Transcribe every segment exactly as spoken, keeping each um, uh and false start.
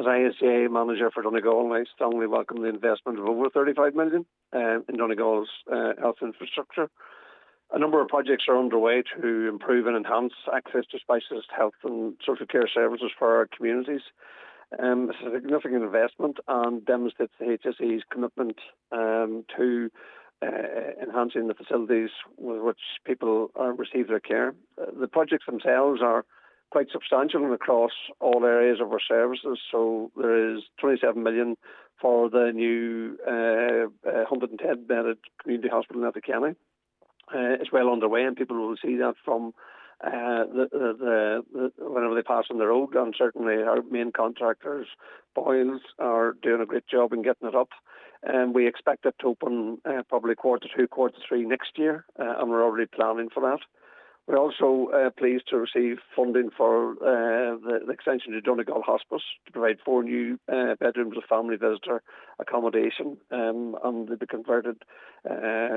As I S C A manager for Donegal, I strongly welcome the investment of over thirty-five million uh, in Donegal's uh, health infrastructure. A number of projects are underway to improve and enhance access to specialist health and social care services for our communities. Um, it's a significant investment and demonstrates the H S E's commitment um, to uh, enhancing the facilities with which people uh, receive their care. Uh, the projects themselves are quite substantial and across all areas of our services. So there is twenty-seven million for the new uh, one hundred ten bedded community hospital in Letterkenny. Uh, it's well underway, and people will see that from uh, the, the, the whenever they pass on the road. And certainly our main contractors, Boyles, are doing a great job in getting it up. And we expect it to open uh, probably quarter two, quarter three next year, uh, and we're already planning for that. We're also uh, pleased to receive funding for uh, the, the extension to Donegal Hospice to provide four new uh, bedrooms of family visitor accommodation, um, and they'll be converted uh,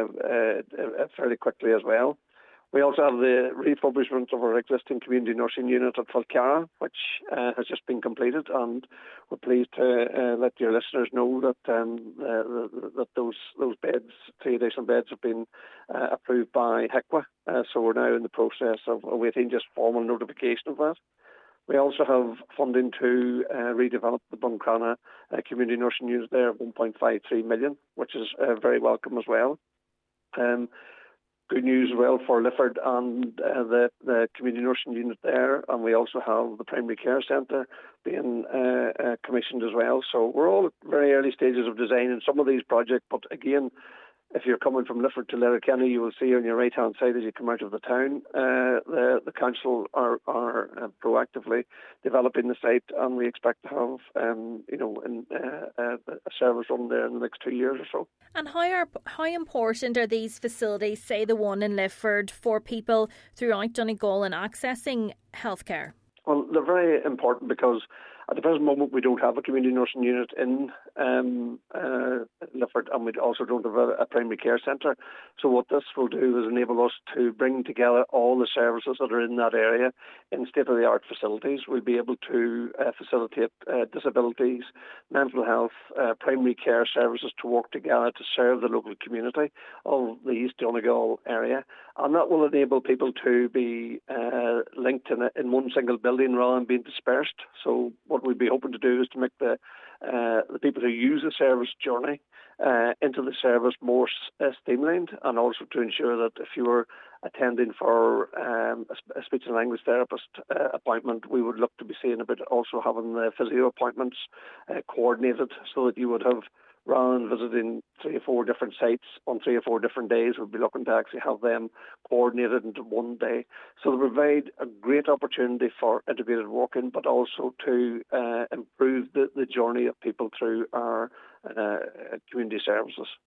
uh, fairly quickly as well. We also have the refurbishment of our existing community nursing unit at Falcara, which uh, has just been completed, and we're pleased to uh, let your listeners know that um, uh, that those those beds, three additional beds, have been uh, approved by HECWA. Uh, so we're now in the process of awaiting just formal notification of that. We also have funding to uh, redevelop the Buncrana uh, community nursing unit there of one point five three million, which is uh, very welcome as well. Um, Good news as well for Lifford and uh, the, the community nursing unit there, and we also have the primary care centre being uh, uh, commissioned as well. So we're all at very early stages of design in some of these projects, but again, if you're coming from Lifford to Letterkenny, you will see on your right-hand side as you come out of the town, uh, the, the council are, are uh, proactively developing the site, and we expect to have um, you know, in, uh, uh, a service run there in the next two years or so. And how, are, how important are these facilities, say the one in Lifford, for people throughout Donegal and accessing healthcare? Well, they're very important because at the present moment we don't have a community nursing unit in um, uh, Lifford, and we also don't have a, a primary care centre. So what this will do is enable us to bring together all the services that are in that area in state-of-the-art facilities. We'll be able to uh, facilitate uh, disabilities, mental health, uh, primary care services to work together to serve the local community of the East Donegal area. And that will enable people to be uh, linked in, a, in one single building rather than being dispersed. So what we'd be hoping to do is to make the uh, the people who use the service journey uh, into the service more uh, streamlined, and also to ensure that if you were attending for um, a, a speech and language therapist uh, appointment, we would look to be seeing about also having the physio appointments uh, coordinated, so that you would have, rather than visiting three or four different sites on three or four different days, we'll be looking to actually have them coordinated into one day. So they provide a great opportunity for integrated working, but also to uh, improve the, the journey of people through our uh, community services.